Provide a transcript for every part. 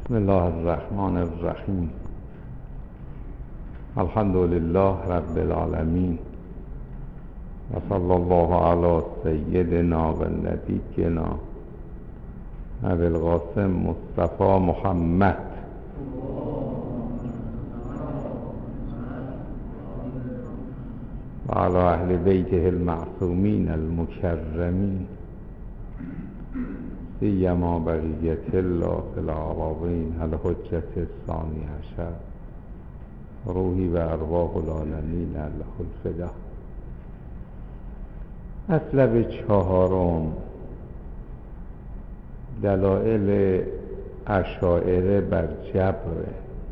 بسم الله الرحمن الرحیم. الحمد لله رب العالمین و صلی الله علی سیدنا و نبینا ابی القاسم مصطفی محمد و علی اهل بیته المعصومین المکرمین سیما بقیت الله فی العربین الحجة الثانی عشر روحی و ارواح العالمین له الفدا. مطلب چهارم، دلائل اشاعره بر جبر.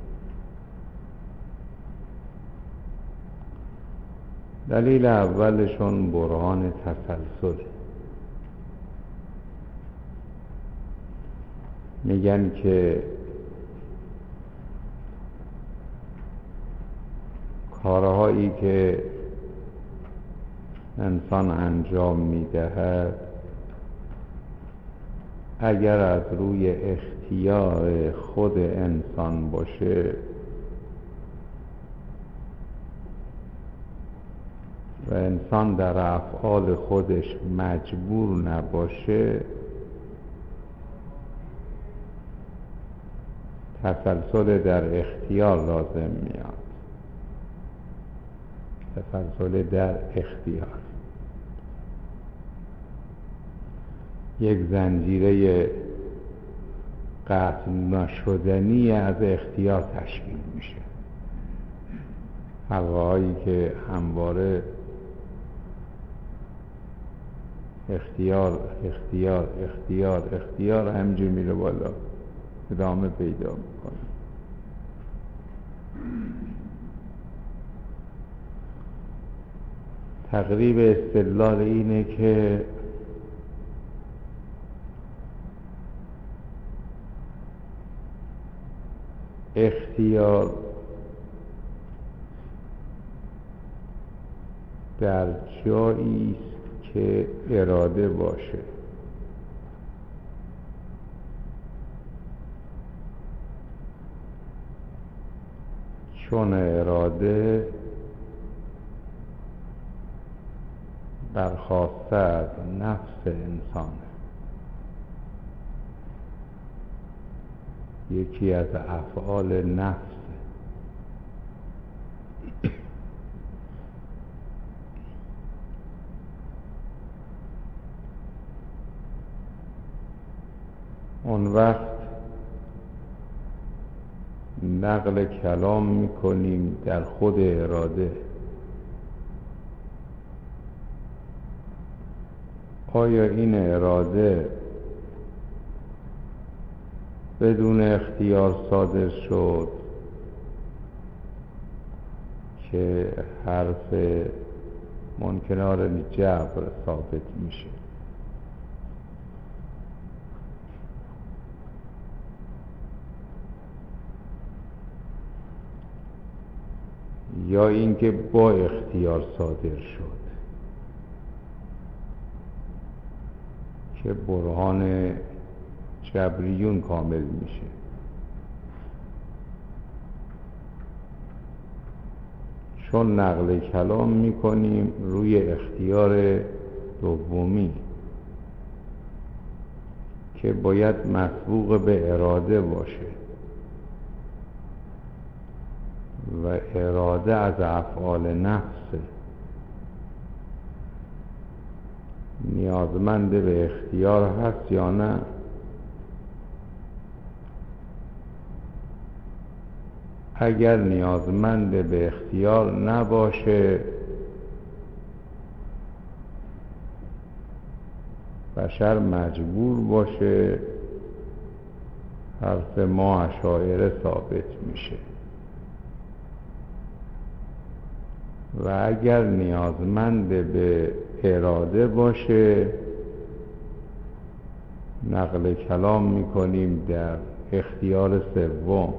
دلیل اولشون برهان تسلسل. میگن که کارهایی که انسان انجام میدهد اگر از روی اختیار خود انسان باشه و انسان در افعال خودش مجبور نباشه، تسلسل در اختیار لازم میاد. تسلسل در اختیار یک زنجیره قطع نشدنی از اختیار تشکیل میشه. حلقه هایی که همواره اختیار اختیار اختیار اختیار همینجور میره بالا، ادامه پیدا میکنه. تقریب استدلال اینه که اختیار در جایی است که اراده باشه. چون اراده برخواسته از نفس انسانه، یکی از افعال نفس. اون وقت نقل کلام میکنیم در خود اراده. آیا این اراده بدون اختیار صادر شد که حرف منکران جبر ثابت میشه، یا اینکه با اختیار صادر شد که برهان جبریون کامل میشه؟ چون نقل کلام میکنیم روی اختیار دومی که باید مسبوق به اراده باشه و اراده از افعال نفسه، نیازمند به اختیار هست یا نه؟ اگر نیازمند به اختیار نباشه، بشر مجبور باشه، حرف ما اشاعره ثابت میشه. و اگر نیازمند به اراده باشه، نقل کلام میکنیم در اختیار سوم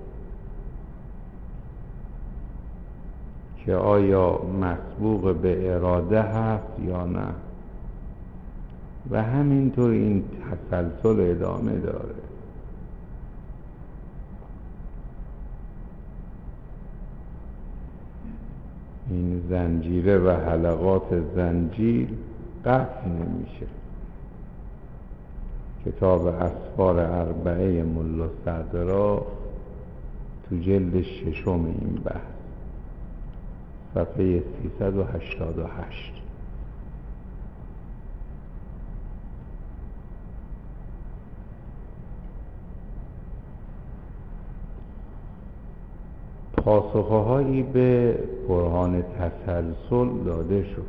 که آیا مسبوق به اراده هست یا نه. و همینطور این تسلسل ادامه داره. این زنجیره و حلقات زنجیر قطع نمیشه. کتاب اسفار اربعه ملا صدرا تو جلد 6 این بحث صفحه 388. پاسخهایی به برهان تسلسل داده شد.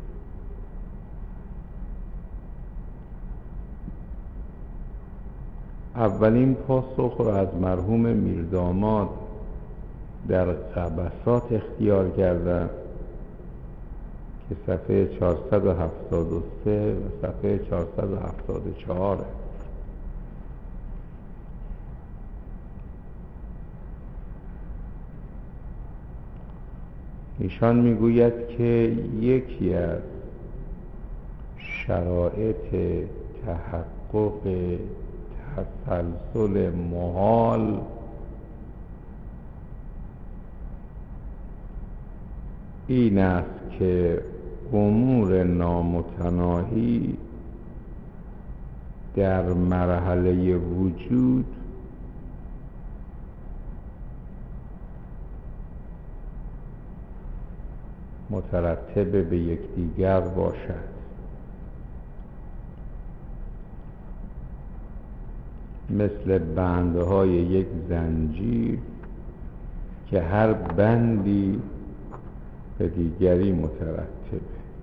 اولین پاسخ را از مرحوم میرداماد در قبسات اختیار کردم که صفحه 473 و صفحه 474. ایشان میگوید که یکی از شرایط تحقق تسلسل محال این است که امور نامتناهی در مرحله وجود مترتب به یکدیگر باشد. مثل بندهای یک زنجیر که هر بندی به دیگری مترتبه.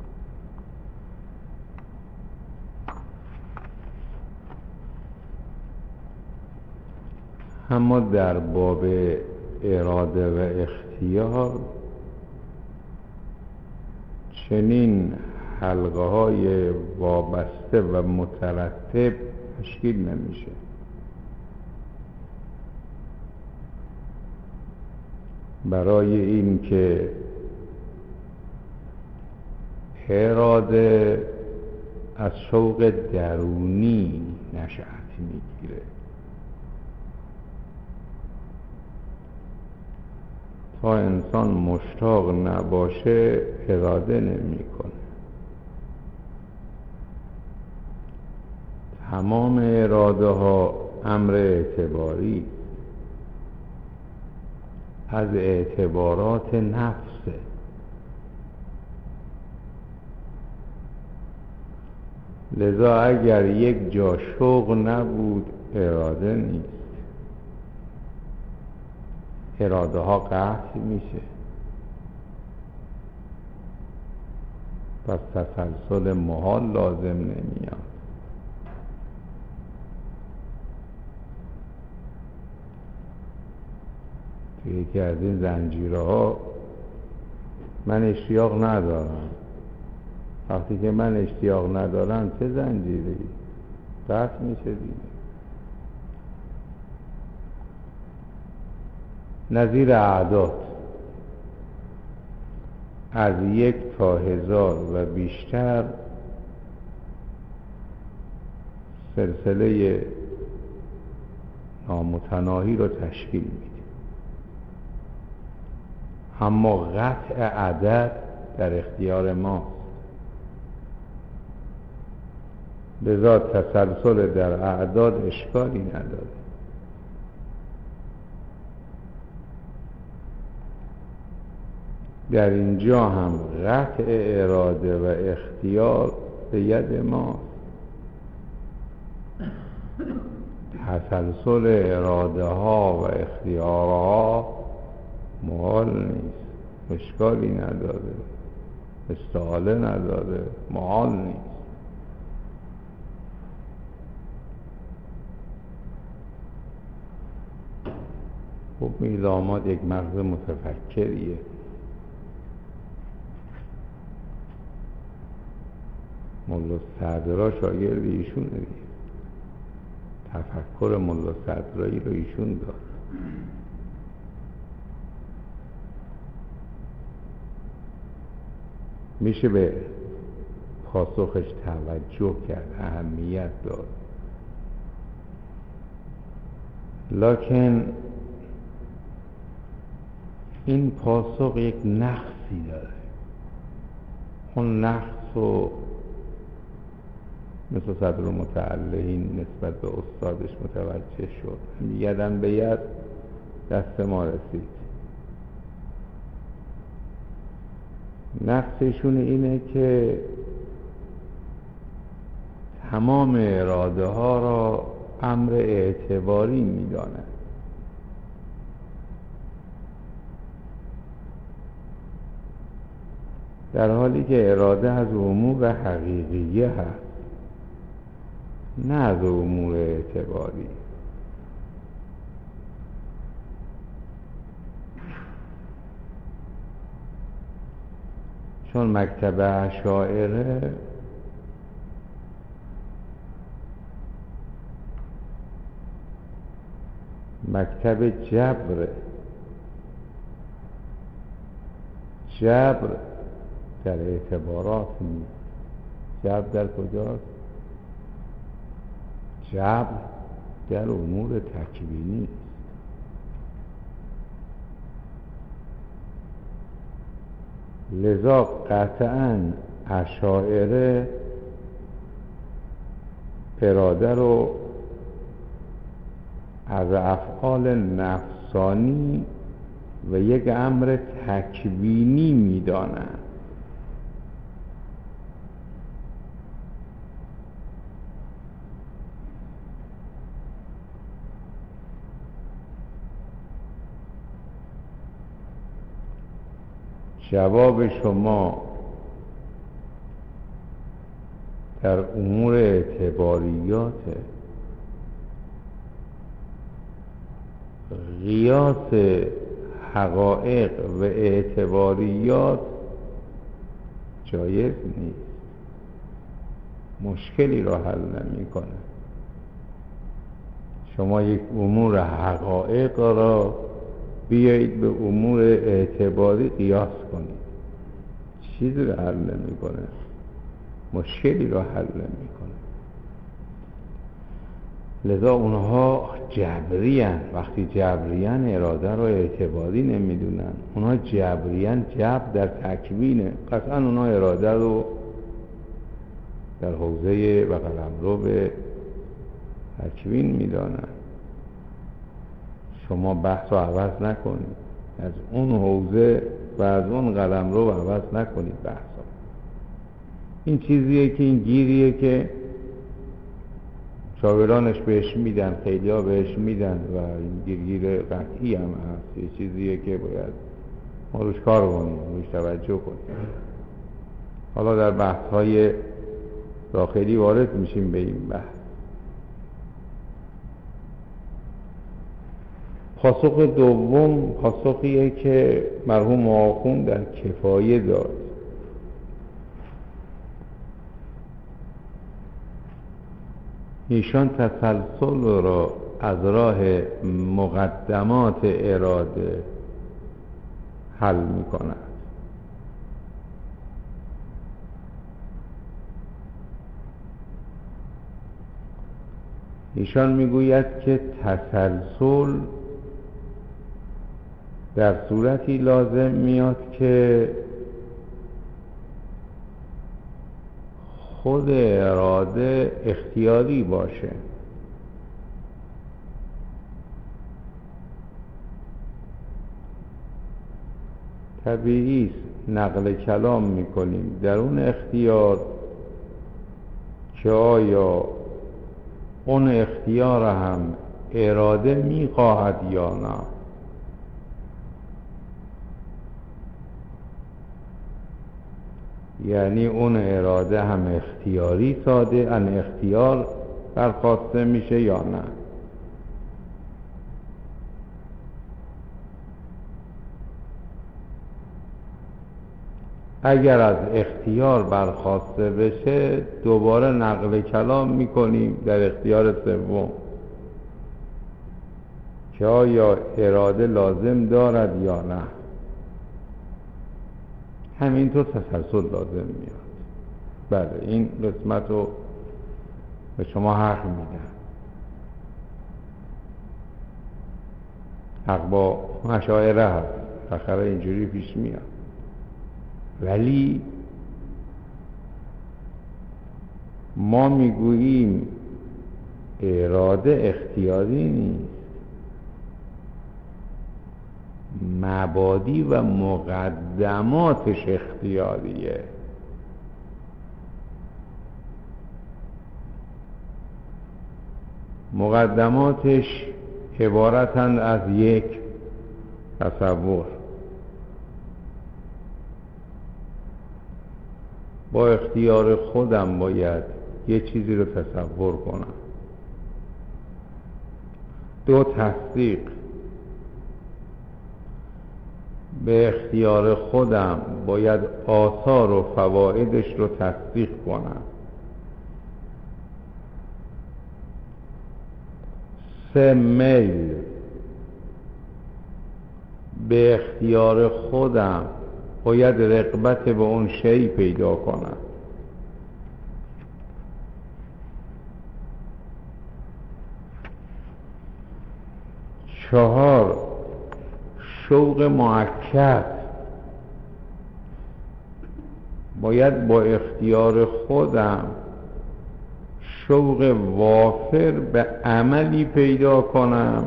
اما در باب اراده و اختیار چنین حلقه های وابسته و مترتب تشکیل نمیشه. برای این که اراده از شوق درونی نشأت میگیره، تا انسان مشتاق نباشه اراده نمیکنه. تمام اراده ها امر اعتباری از اعتبارات نفسه. لذا اگر یک جا شوق نبود اراده نیست، اراده ها قطع میشه. پس تسلسل محال لازم نمیاد. یکی از این زنجیرها من اشتیاق ندارم. وقتی که من اشتیاق ندارم چه زنجیری؟ قطع میشه دیگه. نظیر اعداد از 1 تا 1000 و بیشتر سلسله نامتناهی رو تشکیل میده. اما قطع عدد در اختیار ما. لذا تسلسل در اعداد اشکالی نداره. در اینجا هم قطع اراده و اختیار به ید ما. تسلسل اراده ها و اختیارها محال نیست، اشکالی نداره، استحاله نداره، محال نیست. خب میرداماد یک مغز متفکریه. ملا صدرا شاگرد ایشونه دیگه. تفکر ملا صدرایی رو ایشون داد. میشه به پاسخش توجه کرد، اهمیت داد. لکن این پاسخ یک نقصی نقصی داره. اون نقص و مثل صدر متعلهین نسبت به استادش متوجه شد، یدن به ید دست ما رسید. نقصشون اینه که تمام اراده ها را امر اعتباری میدانه. در حالی که اراده از امور حقیقیه هست، نه از امور اعتباری. چون مکتب اشاعره مکتب جبر، جبر در اعتبارات نیست. جبر در کجاست؟ جبر در امور تکوینی است. لذا قطعاً اشاعره اراده رو از افعال نفسانی و یک امر تکوینی میدانند. جواب شما در امور اعتباریات قیاس حقایق و اعتباریات جایز نیست، مشکلی را حل نمی کنه. شما یک امور حقایق را بیایید به امور اعتباری قیاس کنید، چیزی را حل نمی کنه، مشکلی را حل نمی کنه. لذا اونها جبریان. وقتی جبریان اراده را اعتباری نمیدونن، اونها جبریان. جبر در تکوینه. قطعا اونها اراده رو در حوزه و قلمرو به تکوین میدانن. شما بحث رو عوض نکنید، از اون حوزه و از اون قلمرو عوض نکنید بحث رو. این چیزیه که این گیریه که شاگردانش بهش میدن، خیلی ها بهش میدن و این گیر قطعی هم هست. یه چیزیه که باید ما روش کار کنیم، روش توجه کنیم. حالا در بحث های داخلی وارد میشیم به این بحث. پاسخ دوم پاسخیه که مرحوم آخوند در کفایه داد. ایشان تسلسل را از راه مقدمات اراده حل می کند. ایشان می گوید که تسلسل در صورتی لازم میاد که خود اراده اختیاری باشه. طبیعی است نقل کلام میکنیم در اون اختیار که آیا اون اختیار هم اراده میخواهد یا نه. یعنی اون اراده هم اختیاری ساده ان اختیار برخواسته میشه یا نه. اگر از اختیار برخواسته بشه دوباره نقل کلام میکنیم در اختیار سوم که آیا اراده لازم دارد یا نه. همینطور تسلسل لازم میاد. بله این قسمت رو به شما حق میدم. حق با اشاعره هست، بالاخره اینجوری پیش میاد. ولی ما میگوییم اراده اختیاری نیست، مبادی و مقدماتش اختیاریه. مقدماتش عبارتند از یک تصور. با اختیار خودم باید یه چیزی رو تصور کنم. دو، تصدیق. به اختیار خودم باید آثار و فوایدش رو تصدیق کنم. سه، میل. به اختیار خودم باید رغبت به اون شی پیدا کنم. چهار، شوق مؤکد. باید با اختیار خودم شوق وافر به عملی پیدا کنم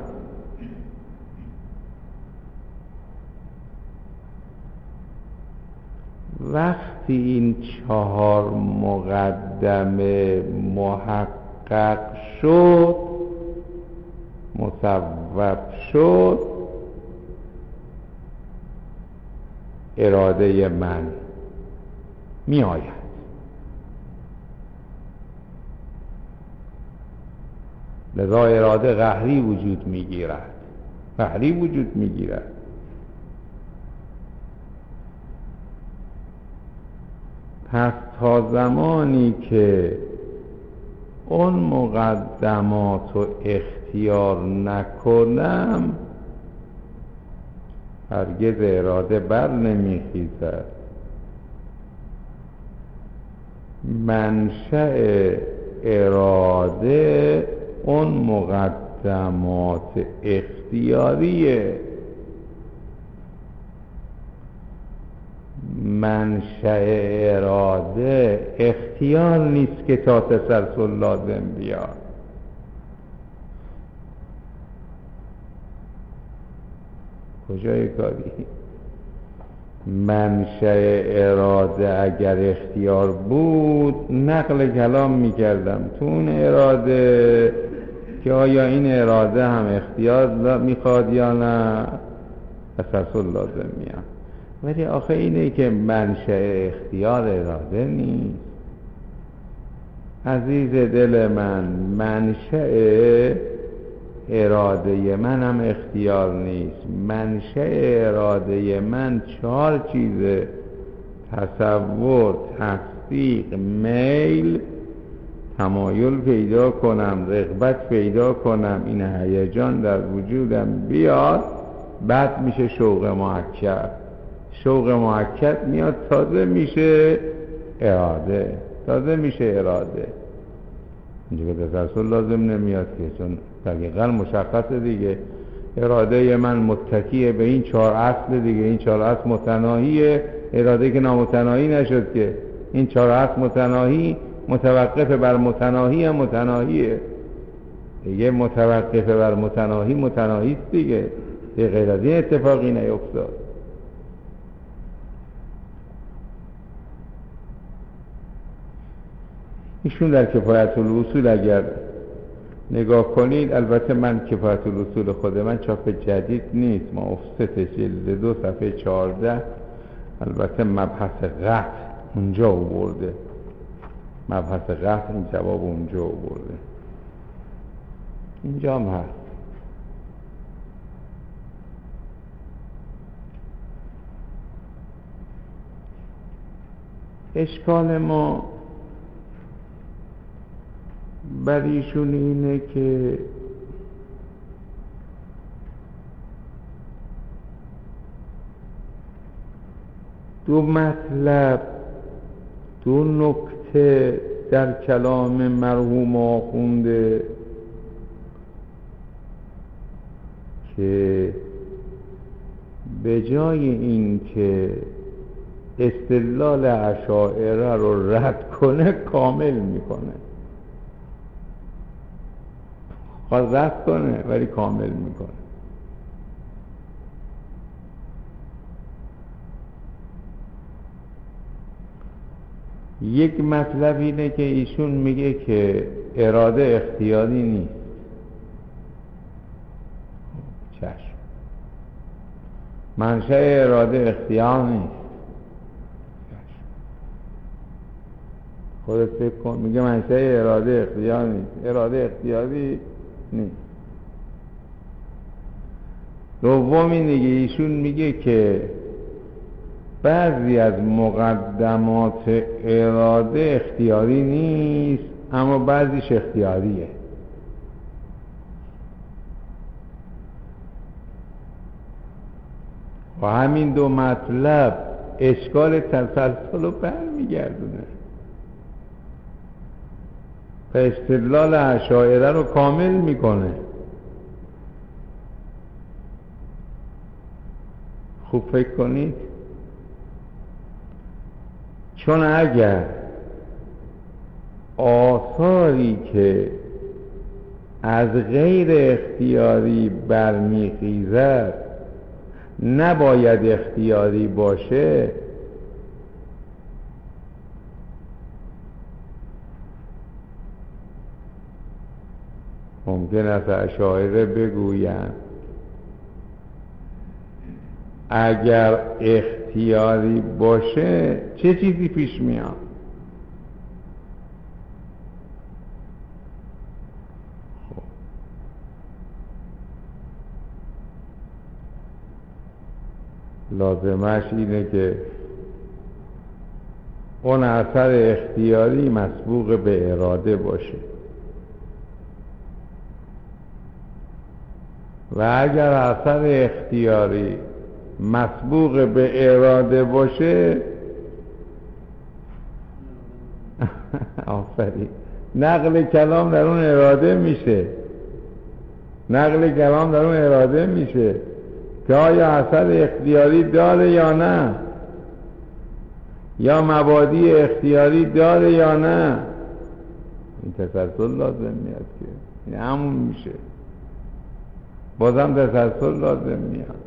وقتی این چهار مقدمه محقق شد، مصوب شد، اراده من می آید. لذا اراده قهری وجود می گیرد. قهری وجود می گیرد. پس تا زمانی که اون مقدمات رو اختیار نکنم هرگز اراده بر نمیخیزد. منشأ اراده اون مقدمات اختیاریه. منشأ اراده اختیار نیست که تا تسلسل لازم بیاد. کجای کاری؟ منشأ اراده اگر اختیار بود نقل کلام میکردم تو اون اراده که آیا این اراده هم اختیار میخواد یا نه، تسلسل لازم میاد. ولی آخه اینه که منشأ اختیار اراده نیست. عزیز دل من، منشأ اراده من هم اختیار نیست. منشأ اراده من چهار چیزه: تصور، تصدیق، میل. تمایل پیدا کنم، رغبت پیدا کنم، این هیجان در وجودم بیاد، بعد میشه شوق مؤکد. شوق مؤکد میاد، تازه میشه اراده. تازه میشه اراده. اینجا که تسلسل لازم نمیاد که، چون دقیقا مشخصه دیگه. اراده من متکیه به این چهار اصل دیگه. این چهار اصل متناهیه. اراده که نامتناهی نشد که. این چهار اصل متناهی، متوقف بر متناهی هم متناهیه دیگه. متوقف بر متناهی متناهیست دیگه. یه غیر از این اتفاقی نیفتاد. ایشون در کفایت الاصول اگر نگاه کنید، البته من کفایت الاصول خود من چاپ جدید نیست، ما افست جلد 2 صفحه 14، البته مبحث قطع اونجا آورده. مبحث قطع این جواب اونجا آورده. اینجا هم هست. اشکال ما بر ایشون اینه که دو مطلب، دو نکته در کلام مرحوم آخونده که به جای این که استدلال اشاعره رو رد کنه کامل میکنه. خواهد رد کنه ولی کامل میکنه. یک مطلب اینه که ایشون میگه که اراده اختیاری نیست. چشم، منشأ اراده اختیار نیست. خودت فکر کن، میگه منشأ اراده اختیار نیست. اراده اختیاری نیست. دوم اینه که ایشون میگه که بعضی از مقدمات اراده اختیاری نیست، اما بعضیش اختیاریه. و همین دو مطلب اشکال تسلسل رو برمیگردونه و استدلال اشاعره رو کامل میکنه. خوب فکر کنید، چون اگر آثاری که از غیر اختیاری برمیخیزد نباید اختیاری باشه، ممکن است اشاعره بگویند اگر اختیاری باشه چه چیزی پیش میاد؟ خب. لازمش اینه که اون اثر اختیاری مسبوق به اراده باشه و اگر اثر اختیاری مسبوق به اراده باشه آفرین، نقل کلام در اون اراده میشه. نقل کلام در اون اراده میشه که آیا اثر اختیاری داره یا نه، یا مبادی اختیاری داره یا نه. این تسلسل لازم میاد که این همون میشه، بازم تسلسل لازم میاد.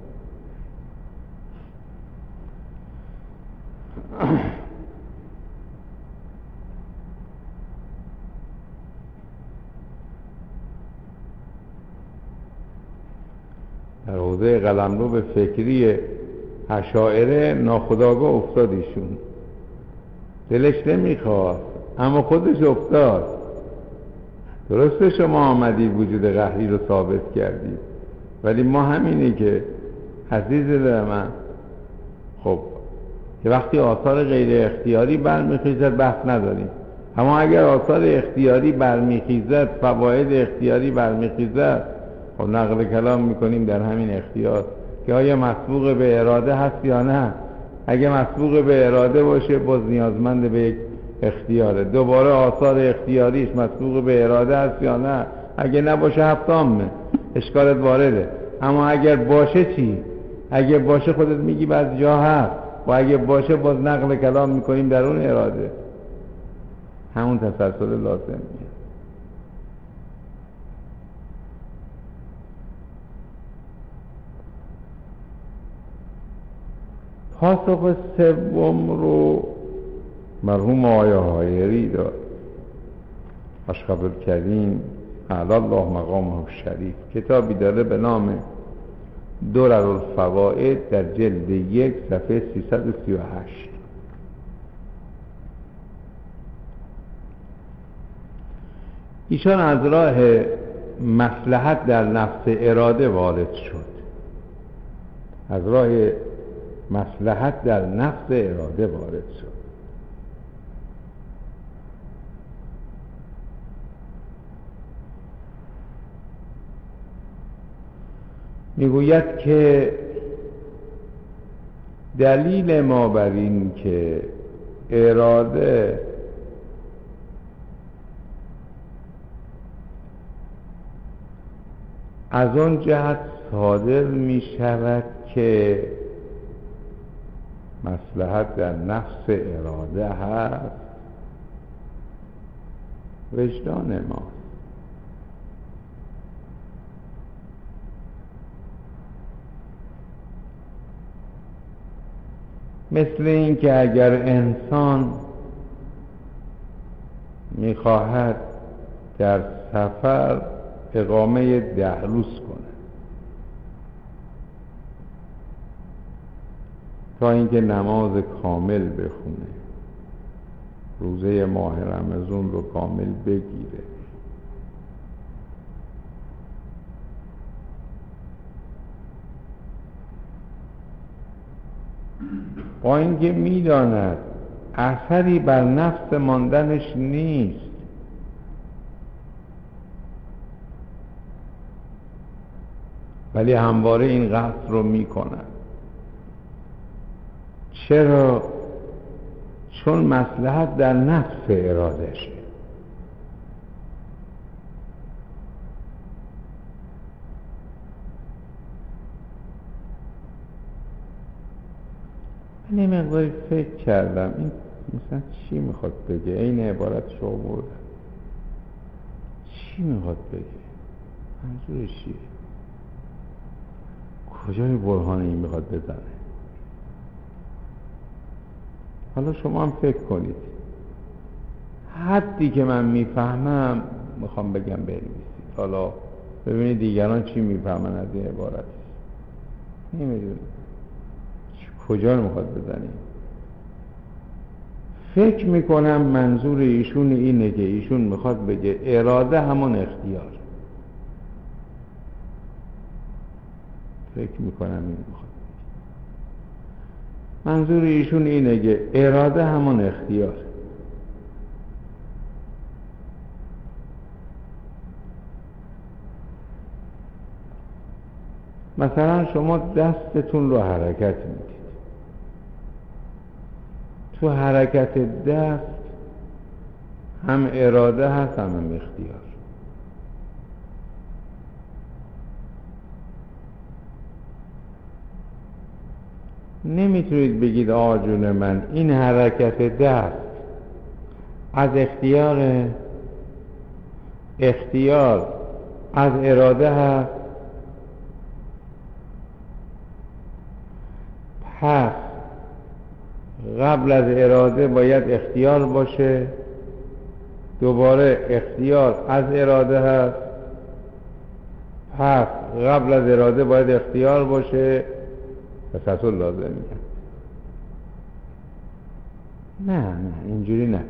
در حوزه قلمرو فکری اشاعره ناخودآگاه افتاد ایشون. دلش نمیخواد اما خودش افتاد. درسته شما آمدید وجود قهری رو ثابت کردید، ولی ما همینه که عزیز دل من، خب که وقتی آثار غیر اختیاری برمیخیزد بحث نداریم، اما اگر آثار اختیاری برمیخیزد، فواید اختیاری برمیخیزد، خب نقل کلام میکنیم در همین اختیار که آیا مسبوق به اراده هست یا نه. اگه مسبوق به اراده باشه باز نیازمند به یک اختیاره. دوباره آثار اختیاریش مسبوق به اراده هست یا نه. اگه نباشه هفتامه، اشکالت وارده. اما اگر باشه چی؟ اگه باشه خودت میگی بعض جا هست، و اگه باشه باز نقل کلام میکنیم در اون اراده. همون تسلسل لازم میاد. پاسخ سوم رو مرحوم آقای حایری داد. اشرف الکریم اعلی الله مقامه الشریف کتابی داره به نام دررالفوائد در جلد 1 صفحه 338. ایشان از راه مصلحت در نفس اراده وارد شد. از راه مصلحت در نفس اراده وارد شد. میگوید که دلیل ما بر این که اراده از آن جهت صادر می شود که مصلحت در نفس اراده هست، وجدان ما. مثل این که اگر انسان میخواهد در سفر اقامه 10 روز کنه تا اینکه نماز کامل بخونه، روزه ماه رمضان رو کامل بگیره، با اینکه میداند اثری بر نفس ماندنش نیست، ولی همواره این قصد رو میکند. چرا؟ چون مصلحت در نفس ارادشه. من این مقداری فکر کردم این مثلا چی میخواد بگه؟ این عبارتش رو بردم، چی میخواد بگه؟ منظورش چیه؟ کجای برهان این میخواد بزنه؟ حالا شما هم فکر کنید. حدی که من میفهمم میخوام بگم بنویسید، حالا ببینید دیگران چی میفهمن از این عبارت. نمیدونم کجا رو میخواد بزنیم. فکر میکنم منظور ایشون اینه که ایشون میخواد بگه اراده همون اختیار. فکر میکنم این میخواد منظور ایشون اینه که اراده همون اختیار. مثلا شما دستتون رو حرکت میدید، تو حرکت دست هم اراده هست هم اختیار. نمیتونید بگید آقا جون من این حرکت دست از اختیار از اراده هست، پس قبل از اراده باید اختیار باشه، دوباره اختیار از اراده هست، پس قبل از اراده باید اختیار باشه، تسلسل لازم میگن. نه اینجوری نه.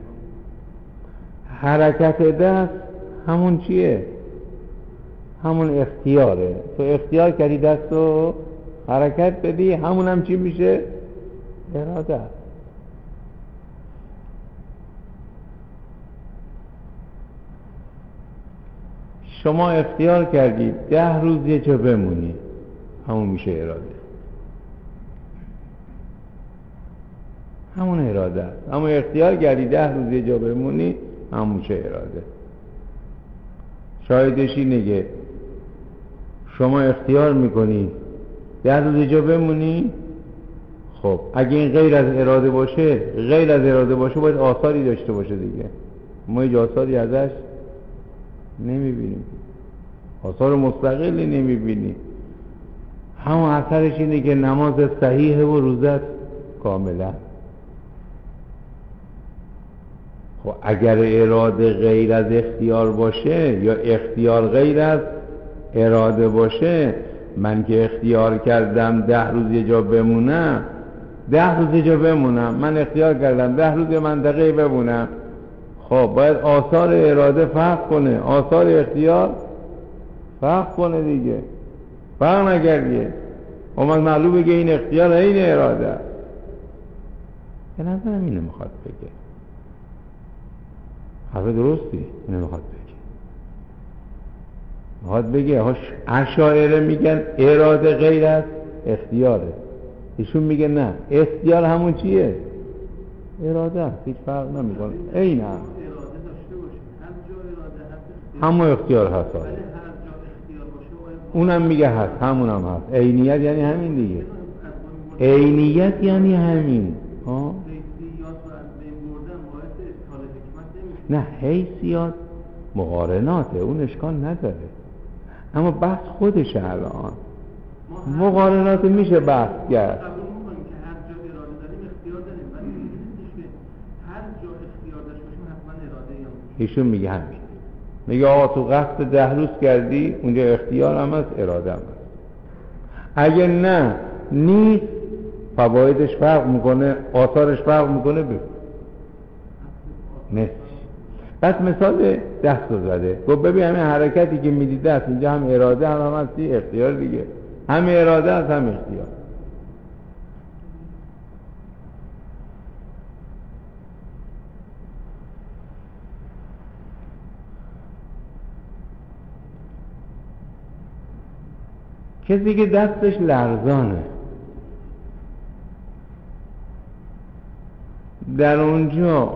حرکت دست همون چیه؟ همون اختیاره. تو اختیار کردی دست رو حرکت بدی، همون هم چی میشه؟ اراده. شما اختیار کردی 10 روز یه جا بمونی، همون میشه اراده. همون اراده است. اما اختیار کردی 10 روز یه جا بمونی، همون میشه اراده. شاهدش اینه که شما اختیار میکنی 10 روز یه جا بمونی. خب اگه این غیر از اراده باشه باید آثاری داشته باشه دیگه. ما هیچ آثاری ازش نمیبینیم، آثار مستقلی نمیبینیم. همون اثرش اینه که نماز صحیحه و روزت کاملا. خب اگر اراده غیر از اختیار باشه یا اختیار غیر از اراده باشه، من که اختیار کردم 10 روز یه جا بمونم، 10 روز یه جا بمونم، من اختیار کردم 10 روز یه منطقه بمونم، خب باید آثار اراده فرق کنه، آثار اختیار فرق کنه دیگه. فرق نکردیه، من معلومه که این اختیار این اراده. به نظرم اینو میخواد بگه. حرف درستی اینو میخواد بگه. اشاعره میگن اراده غیر از اختیاره، ایشون میگه نه، اختیار همون چیه؟ اراده. هیچ فرق نمیکنه، این هم همون اختیار هست. اونم میگه هست، همون هم هست. عینیت یعنی همین دیگه. عینیت یعنی همین نه حیثیات مقارناته، اون اشکال نداره، اما بحث خودشه. الان مقارنات میشه بحث کرد. ایشون میگه همین، میگه آقا تو قصد 10 روز کردی اونجا اختیار هم هست، اراده هم هست. اگه نه نیست، فوایدش فرق میکنه، آثارش فرق میکنه، بگو نیست. پس مثال دست رو زده، گفت ببین همین حرکتی که میدی دست، اینجا هم اراده هم هستی، اختیار دیگه، هم اراده هست هم اختیار. کسی که دستش لرزانه، در اونجا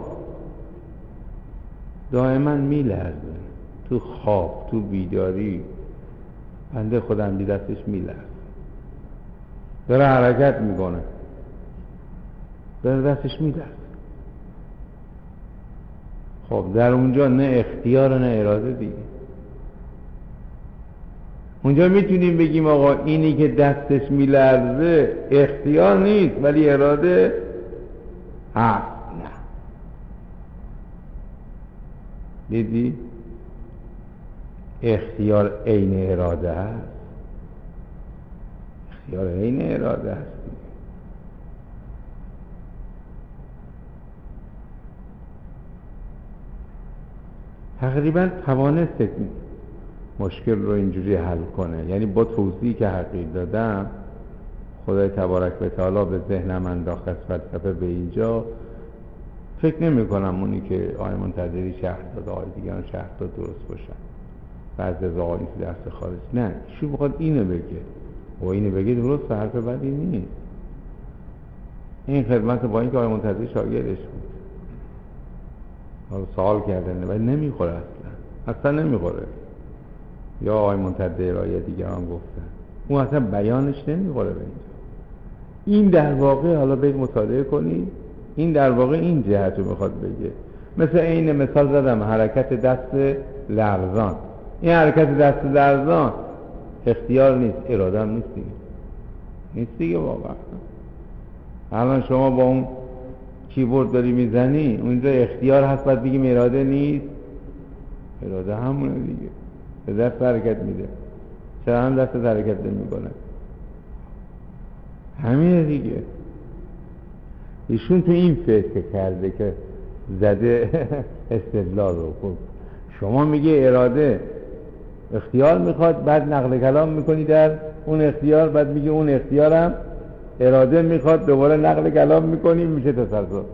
دائما میلرزه، تو خواب تو بیداری بنده خودم دی دستش میلرزه، داره حرکت میکنه، داره دستش میلرزه. خب در اونجا نه اختیار نه اراده دیگه. اونجا میتونیم بگیم آقا اینی که دستش میلرزه اختیار نیست ولی اراده هست. نه دیدی؟ اختیار عین اراده هست، اختیار عین اراده هست. تقریبا توانست مشکل رو اینجوری حل کنه، یعنی با توضیحی که حقیق دادم خدای تبارک و تعالی به ذهنم انداخت از فلسفه به اینجا. فکر نمی کنم اونی که آقای منتظری شرح داد آقای دیگران شرح داد درست باشن، بعضی از آقایی که درس خارج نه شو بخواد اینو بگه و اینو بگه درست، حرف بدی نیست. این خدمت با اینکه آقای منتظری شاگردش بود، حالا سوال کردن ولی نمیخوره، اصلا نمیخوره. یا آقای منتظر یا دیگران گفتن اون اصلا بیانش نمیخوره به اینجا. این در واقع حالا برید مطالعه کنید، این در واقع این جهت رو میخواد بگه. مثل این مثال زدم حرکت دست لرزان، این حرکت دست لرزان اختیار نیست، اراده هم نیست دیگه واقعا. الان شما با اون کیبورد داری میزنی، اونجا اختیار هست، بعد بگیم اراده نیست، اراده همونه دیگه، به دست حرکت میده، چرا هم دست حرکت نمیکنه؟ همینه دیگه. ایشون تو این فکر کرده که زده استدلال رو. خب شما میگه اراده اختیار میخواد، بعد نقل کلام میکنی در اون اختیار، بعد میگه اون اختیارم اراده میخواد، دوباره نقل کلام میکنی، میشه تسلسل.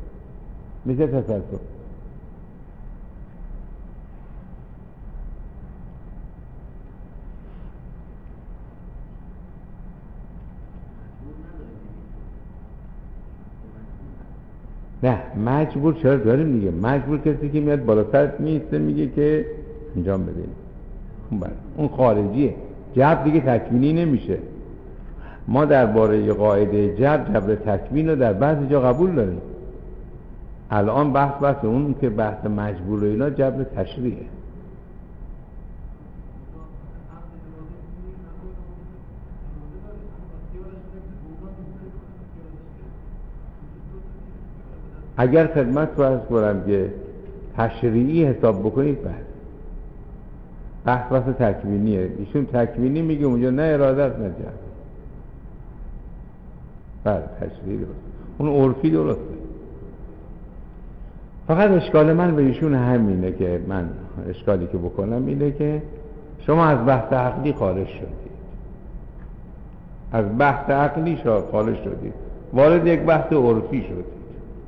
نه مجبور چرا داریم دیگه؟ مجبور کسی که میاد بالا سرت میسته میگه که انجام بده، اون خارجیه. جبر دیگه تکوینی نمیشه. ما درباره قاعده جبر تکوین رو در بعضی جا قبول داریم. الان بحث اون که بحث مجبور و اینا جبر تشریعه. اگر خدمت فرض کنم که تشریعی حساب بکنید، بحث تکوینیه. ایشون تکوینی میگه اونجا نه اراده است نه جبر. بله تشریعی درست، اون عرفی درسته. فقط اشکال من به ایشون همینه که من اشکالی که بکنم اینه که شما از بحث عقلی خارج شدید، از بحث عقلی خارج شدید، وارد یک بحث عرفی شدید.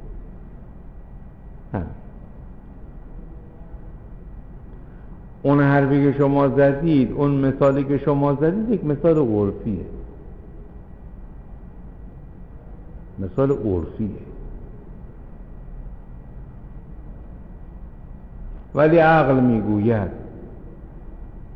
اون حرفی که شما زدید، اون مثالی که شما زدید یک مثال عرفیه، مثال عرفیه. ولی عقل میگوید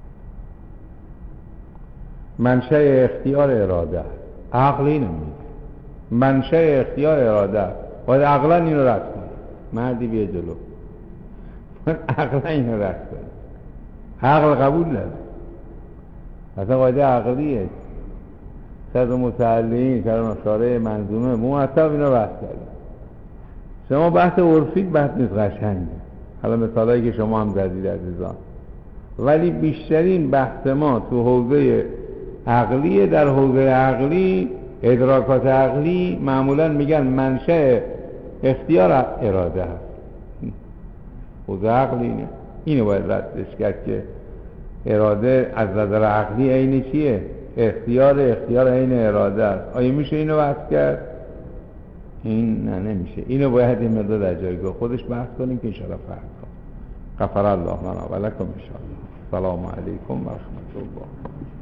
منشأ اختیار اراده است. عقل اینو میگه منشأ اختیار اراده باید عقلا اینو رد کنی. مردی بیا جلو، عقلا اینو رد کنی. عقل قبول نداره، اصلا قاعده عقلیه. صد متعلقین کلام اشاره منظومه مرتب اینو بحث کردیم. شما بحث عرفی بحث نیست، قشنگه. حالا مثالایی که شما هم زدید عزیزان، ولی بیشترین بحث ما تو حوزه عقلیه. در حوزه عقلی ادراکات عقلی معمولا میگن منشأ اختیار اراده هست. حوزه عقلی اینو باید ردش کرد که اراده از نظر عقلی عین چیه؟ اختیار عین اراده است. آیا میشه اینو بحث کرد؟ این نه، نمیشه. اینو باید این مقدار در جایگاه خودش بحث کنیم که انشاءالله فهم کنیم. غفر الله لنا و لکم ان شاء الله. السلام علیکم و رحمت الله.